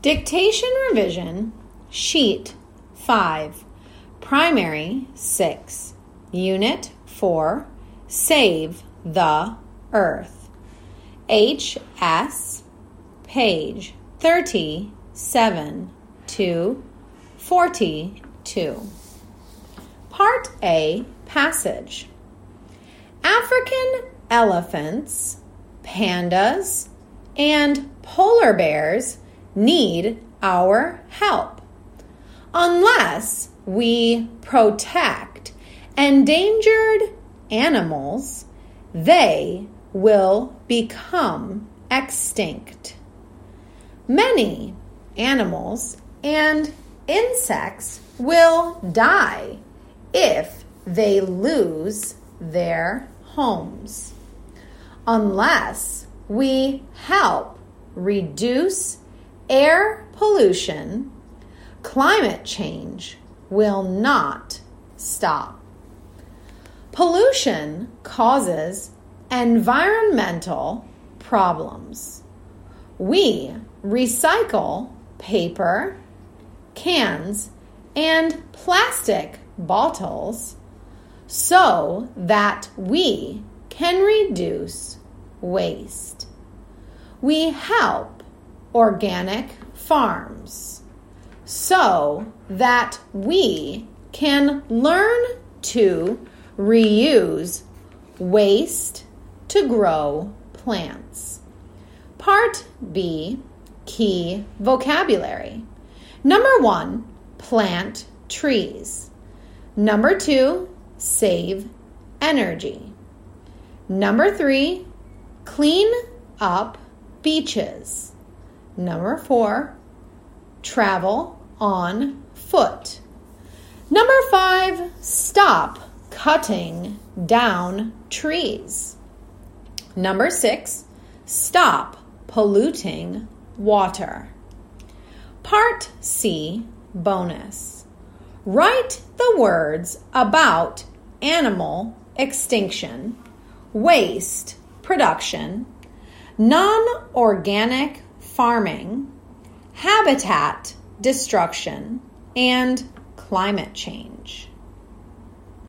Dictation revision, sheet 5, primary 6, unit 4, save the earth. HS, page 37 to 42. Part A, passage. African elephants, pandas, and polar bears need our help. Unless we protect endangered animals, they will become extinct. Many animals and insects will die if they lose their homes. Unless we help reduce air pollution, climate change will not stop. Pollution causes environmental problems. We recycle paper, cans, and plastic bottles so that we can reduce waste. We help organic farms so that we can learn to reuse waste to grow plants. Part B, key vocabulary. Number 1, plant trees. Number 2, save energy. Number 3, clean up beaches. Number 4, travel on foot. Number 5, stop cutting down trees. Number 6, stop polluting water. Part C, bonus. Write the words about animal extinction, waste production, non-organic farming, habitat destruction, and climate change.